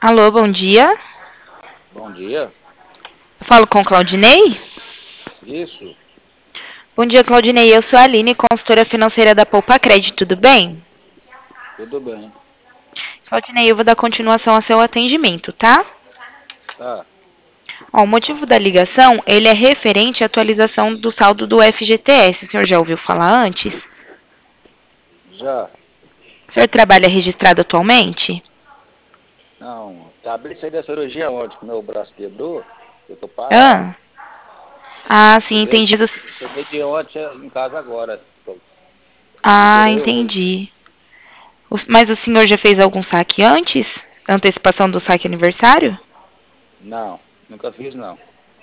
Alô, bom dia. Bom dia. Eu falo com Claudinei? Isso, Bom dia, Claudinei. Eu sou a Aline, consultora financeira da Poupa Crédito, tudo bem? tudo bem. Claudinei, eu vou dar continuação ao seu atendimento, tá? Tá, Ó, o motivo da ligação, ele é referente à atualização do saldo do FGTS. O senhor já ouviu falar antes? já. O senhor trabalha registrado atualmente? Não, acabei de sair da cirurgia ontem, que meu braço quebrou, eu tô parado. Ah, ah, sim, Cheguei, entendi. cheguei de ontem em casa agora. Me Ah, operei hoje. entendi. Mas o senhor já fez algum saque antes? Antecipação do saque aniversário? Não, nunca fiz não.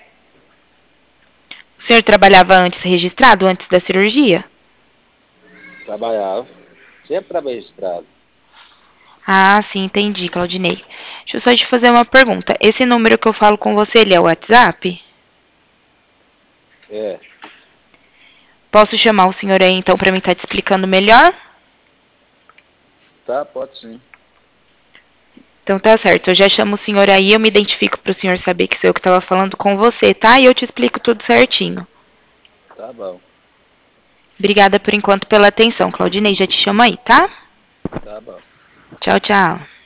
O senhor trabalhava antes registrado, antes da cirurgia? Trabalhava. Sempre trabalhei registrado. Ah, sim, entendi, Claudinei. Deixa eu só te fazer uma pergunta. Esse número que eu falo com você, ele é o WhatsApp? É, Posso chamar o senhor aí então para mim estar te explicando melhor? tá, pode sim. Então tá certo, eu já chamo o senhor aí, eu me identifico para o senhor saber que sou eu que estava falando com você, tá? E eu te explico tudo certinho. Tá bom, Obrigada por enquanto pela atenção, Claudinei. Já te chamo aí, tá? tá bom. Tchau, tchau.